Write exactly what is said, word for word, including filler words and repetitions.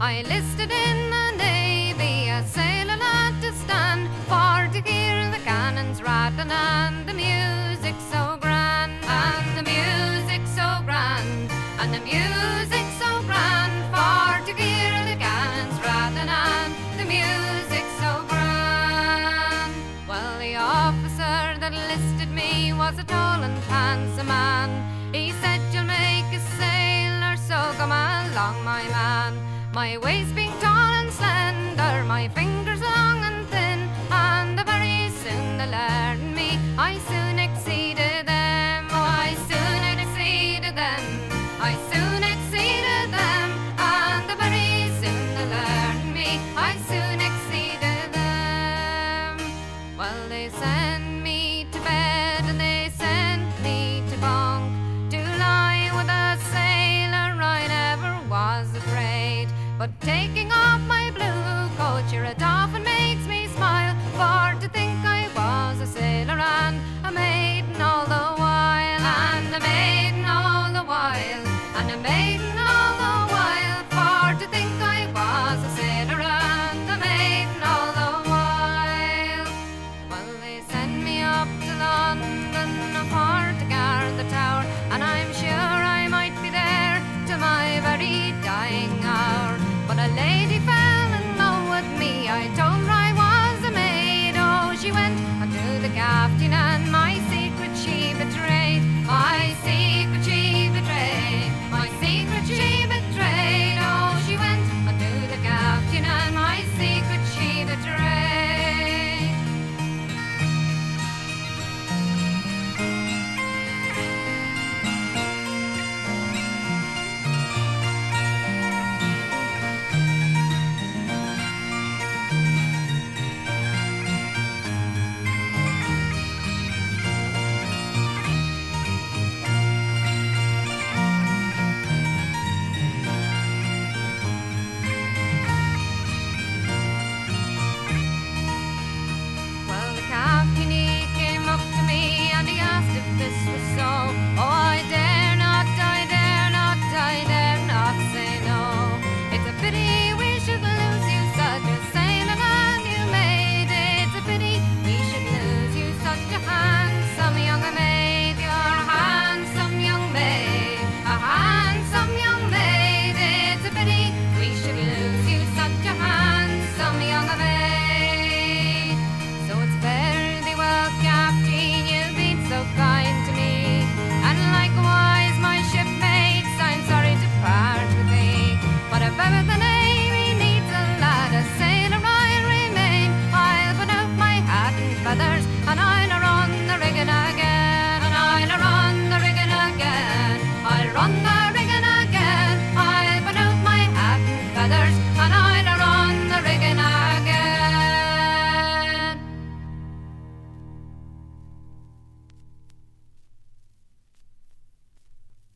I listed in the Navy, a sailor lad to stand, for to hear the cannons rattling and the music so grand, and the music so grand, and the music so grand, for to hear the cannons rattling and the music so grand. Well, the officer that listed me was a tall and handsome man. He said, "You'll make a sailor, so come along, my man." My waist being tall and slender, my fingers long and thin, and very soon they learned me. I soon exceeded them. Oh, I soon exceeded them. I soon exceeded them, and very soon they learned me. I soon exceeded them. Well, they sent me to bed and they sent me to bunk, to lie with a sailor I never was afraid. But taking off my blue coat, sure it often makes me smile, for to think I was a sailor and a maiden all the while, and a maiden all the while, and a maiden all the while, for to think I was a sailor and a maiden all the while. Well, they sent me up to London for to guard the tower, and I'm sure I might be there to my very dying hour. But a lady fell in love with me, I told her I was a maid. Oh, she went unto the captain and my secret she betrayed. My secret she betrayed, my secret she betrayed. Oh, she went unto the captain and my secret she betrayed. And I'll run the rigging again.